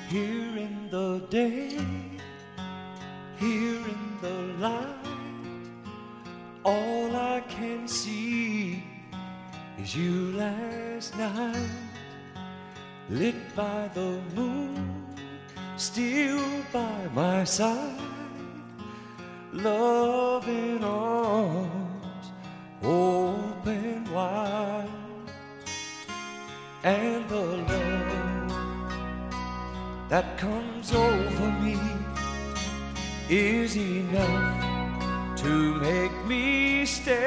Here in the day, here in the light, all I can see is you last night, lit by the moon, still by my side, loving arms open wide, and the love that comes over me is enough to make me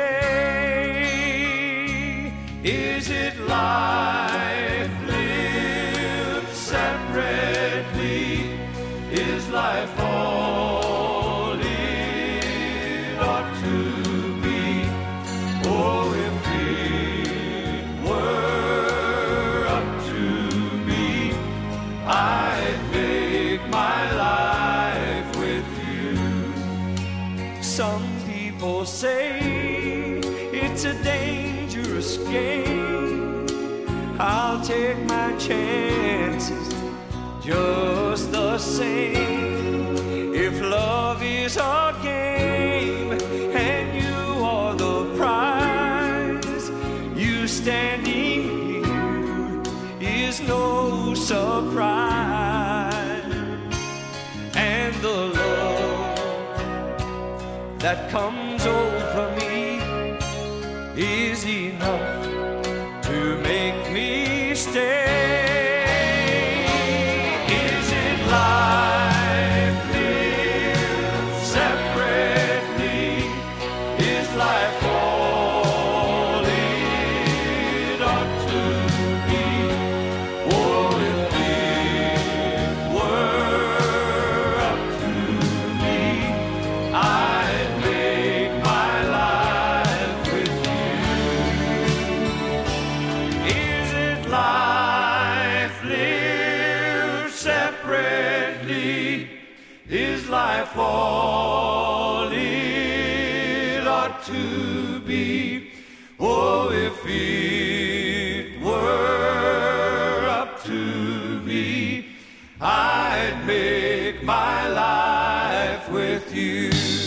stay. Is it life lived separately? Is life all it ought to be? Oh, if it were up to me, I'd make my life with you. Some people say it's a dangerous game. I'll take my chances just the same. If love is a game and you are the prize, you standing here is no surprise. And the love that comes over me is enough to make me stay. Is it life lived separately? Is life all it ought to be? Oh, if it were up to me, I'd make my life with you. Is it life lived separately? Is life all it ought to be? Oh, if it were up to me, I'd make my life with you.